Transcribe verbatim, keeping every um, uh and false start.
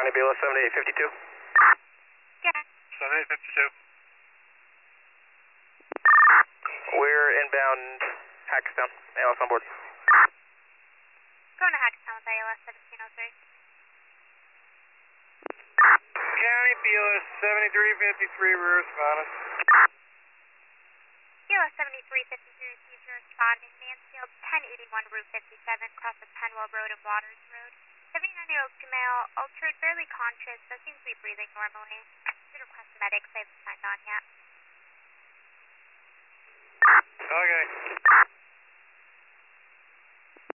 County B L S seventy-eight fifty-two. Yeah. seventy-eight fifty-two. We're inbound Hackettstown. A L S on board. Going to Hackettstown with A L S seventeen oh three. County B L S seventy-three fifty-three, we're responding. B L S seventy-three fifty-three received your responding. Mansfield ten eighty-one Route fifty-seven, across of Penwell Road and Waters Road. seventy-nine-year-old female, altered, barely conscious, does seem to be breathing normally. Should request medics, they haven't signed on yet. Okay.